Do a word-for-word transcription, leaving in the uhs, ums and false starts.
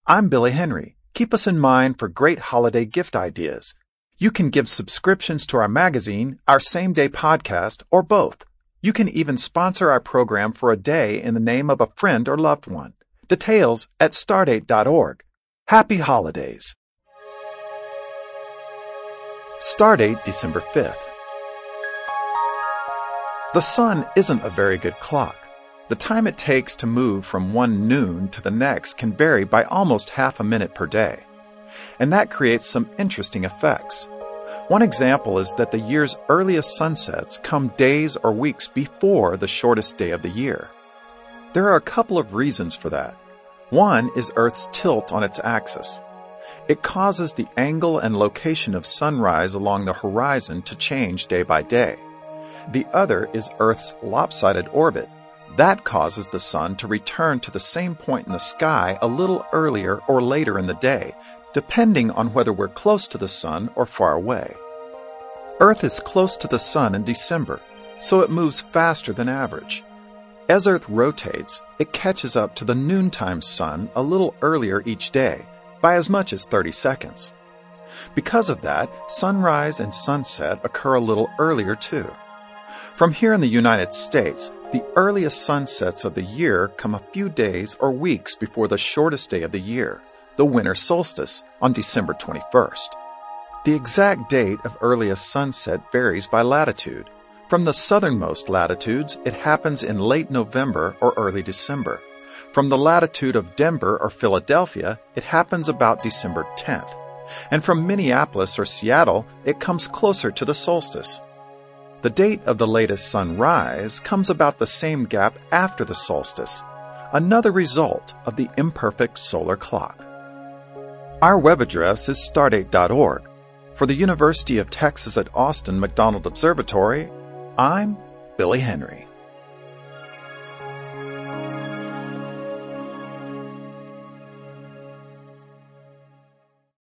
I'm Billy Henry. Keep us in mind for great holiday gift ideas. You can give subscriptions to our magazine, our same-day podcast, or both. You can even sponsor our program for a day in the name of a friend or loved one. Details at stardate dot org. Happy holidays. Stardate, December fifth. The sun isn't a very good clock. The time it takes to move from one noon to the next can vary by almost half a minute per day. And that creates some interesting effects. One example is that the year's earliest sunsets come days or weeks before the shortest day of the year. There are a couple of reasons for that. One is Earth's tilt on its axis. It causes the angle and location of sunrise along the horizon to change day by day. The other is Earth's lopsided orbit. That causes the sun to return to the same point in the sky a little earlier or later in the day, depending on whether we're close to the sun or far away. Earth is close to the sun in December, so it moves faster than average. As Earth rotates, it catches up to the noontime sun a little earlier each day, by as much as thirty seconds. Because of that, sunrise and sunset occur a little earlier too. From here in the United States, the earliest sunsets of the year come a few days or weeks before the shortest day of the year, the winter solstice, on December twenty-first. The exact date of earliest sunset varies by latitude. From the southernmost latitudes, it happens in late November or early December. From the latitude of Denver or Philadelphia, it happens about December tenth. And from Minneapolis or Seattle, it comes closer to the solstice. The date of the latest sunrise comes about the same gap after the solstice, another result of the imperfect solar clock. Our web address is stardate dot org. For the University of Texas at Austin McDonald Observatory, I'm Billy Henry.